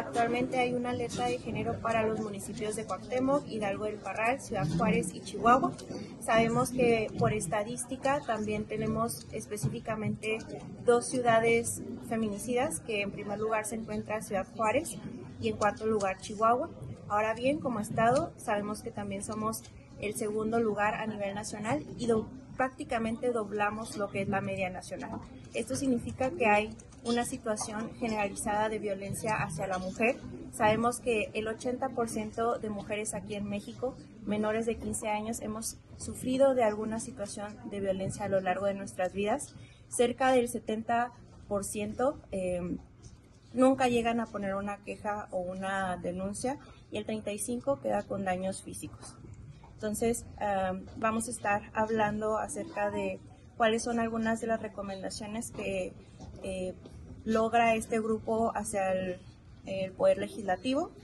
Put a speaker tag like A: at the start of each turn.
A: Actualmente hay una alerta de género para los municipios de Cuauhtémoc, Hidalgo del Parral, Ciudad Juárez y Chihuahua. Sabemos que por estadística también tenemos específicamente 2 ciudades feminicidas, que en primer lugar se encuentra Ciudad Juárez y en cuarto lugar Chihuahua. Ahora bien, como estado, sabemos que también somos el segundo lugar a nivel nacional y prácticamente doblamos lo que es la media nacional. Esto significa que hay una situación generalizada de violencia hacia la mujer. Sabemos que el 80% de mujeres aquí en México, menores de 15 años, hemos sufrido de alguna situación de violencia a lo largo de nuestras vidas. Cerca del 70% nunca llegan a poner una queja o una denuncia y el 35% queda con daños físicos. Entonces, vamos a estar hablando acerca de cuáles son algunas de las recomendaciones que logra este grupo hacia el Poder Legislativo.